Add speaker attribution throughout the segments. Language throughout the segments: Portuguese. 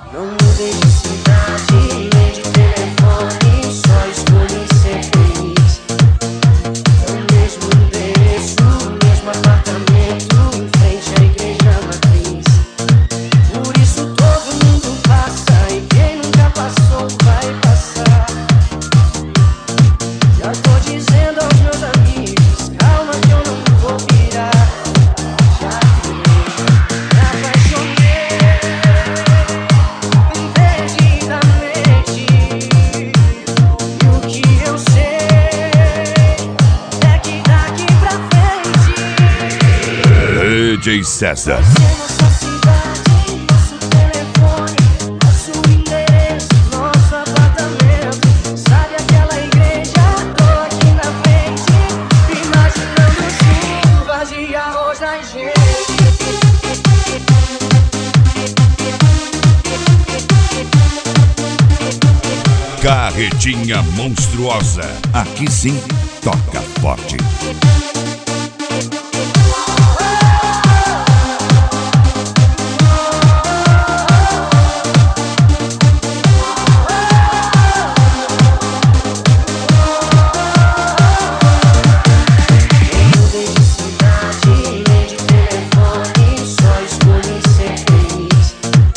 Speaker 1: Não mudei de cidade, nem de telefone, só escolhi ser feliz. É o mesmo endereço, o mesmo apartamento, em frente à igreja matriz. Por isso todo mundo passa, e quem nunca passou vai passar. Já tô dizendo aos meus amigos, calma que eu não vou pirar. Já me apaixonei perdidamente, e o que eu sei é que daqui pra frente
Speaker 2: DJ César.
Speaker 1: vai ser nossa cidade, nosso telefone, nosso endereço, nosso apartamento. Sabe aquela igreja? Tô aqui na frente, imaginando chuvas de arroz na gente.
Speaker 2: Carretinha monstruosa. Aqui sim, toca forte.
Speaker 1: Não mudei de cidade, nem de telefone, só escolhi ser feliz.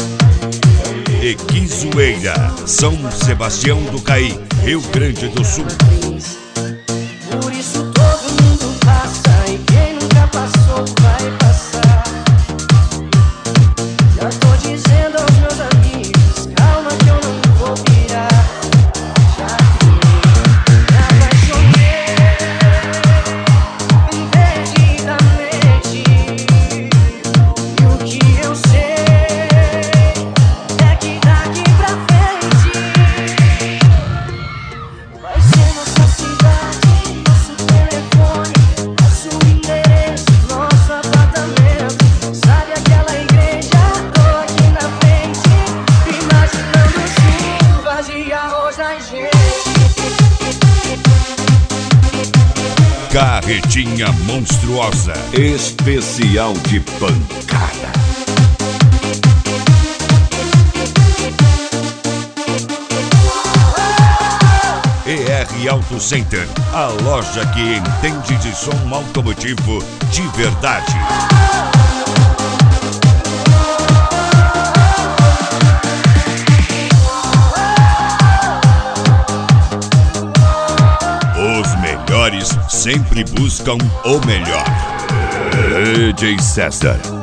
Speaker 2: Equizoeira, São Sebastião do Caí, Rio Grande do Sul.
Speaker 1: Por isso todo mundo passa, e quem nunca passou vai passar. Já tô dizendo aos meus amigos, calma que eu não vou pirar. Já me apaixonei perdidamente, e o que eu sei é que daqui pra frente vai ser nossa cidade, nosso telefone, nosso endereço, nosso apartamento. Sabe aquela igreja? Tô aqui na frente, imaginando chuvas de arroz na gente.
Speaker 2: Carretinha monstruosa. Especial de pancada. ER Auto Center, a loja que entende de som automotivo de verdade. Os melhores sempre buscam o melhor. DJ César.